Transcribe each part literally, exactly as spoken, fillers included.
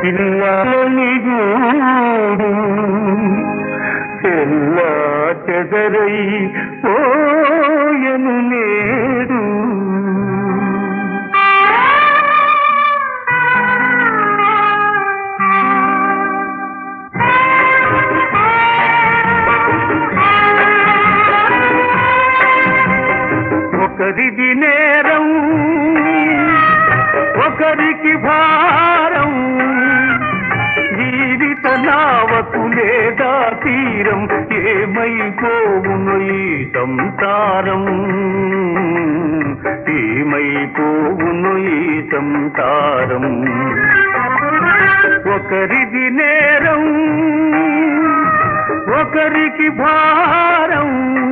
పిల్లని గూడు చెల్లా చెదరై పోయను నేడు. ఒకరిది నేరం ఒకరికి భారం, జీవిత నావకు లేదా తీరం, ఏమైపోవును ఈ సంసారం, ఏమైపోవును ఈ సంసారం. ఒకరిది నేరం ఒకరికి భారం,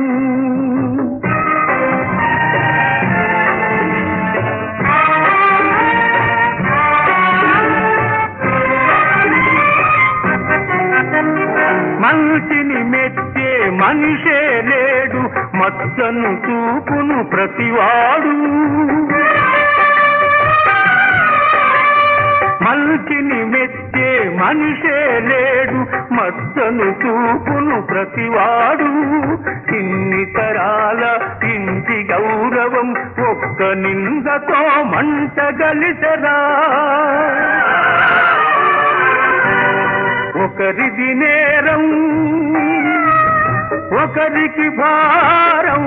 మనిషిని మెచ్చే మనిషే లేడు, మచ్చను చూపును ప్రతివాడు. మనిషిని మెచ్చే మనిషే లేడు, మచ్చను చూపును ప్రతివాడు. ఇన్ని తరాల ఇంటి గౌరవం ఒక్క నిందతో మంటగలిసరా. ఒకరిది నేరం ఒకరికి భారం,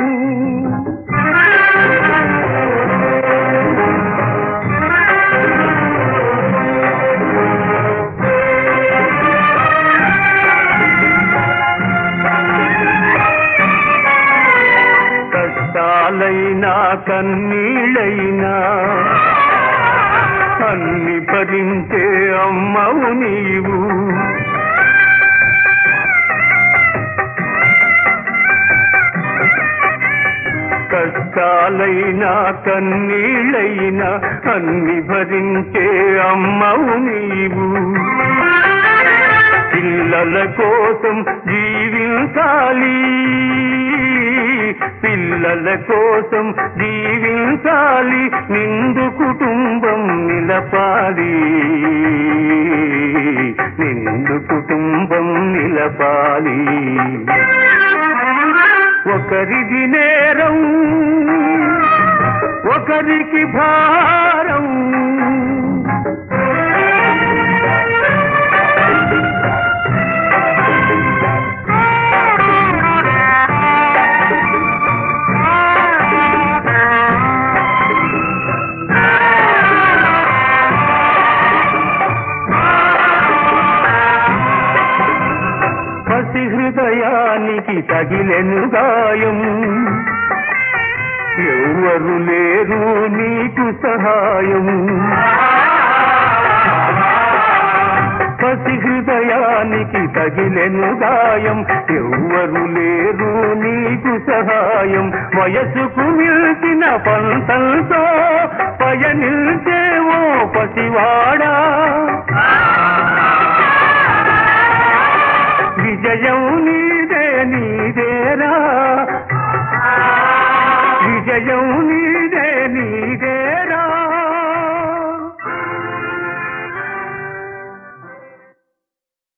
కష్టాలైనా కన్నీళ్ళైనా అన్ని భరించే అమ్మవు నీవు. కష్టాలైనా కన్నీళ్ళైనా అన్ని భరించే అమ్మవు నీవు. పిల్లల కోసం జీవించాలి, పిల్లల కోసం జీవించాలి, నిండు కుటుంబం నిలపాలి, నిండు కుటుంబం నిలపాలి. ఒకరిది నేరం ఒకరికి భారం, పసి హృదయానికి తగిలెను గాయం, ఎవరు లేరు నీకు సహాయం. పసి హృదయానికి తగిలెను గాయం, ఎవరు లేరు నీకు సహాయం. వయసుకు మిల్చిన పంతంతో పయనిల్చేవో పసివాడా, విజయం నీదే నీదేరా, విజయం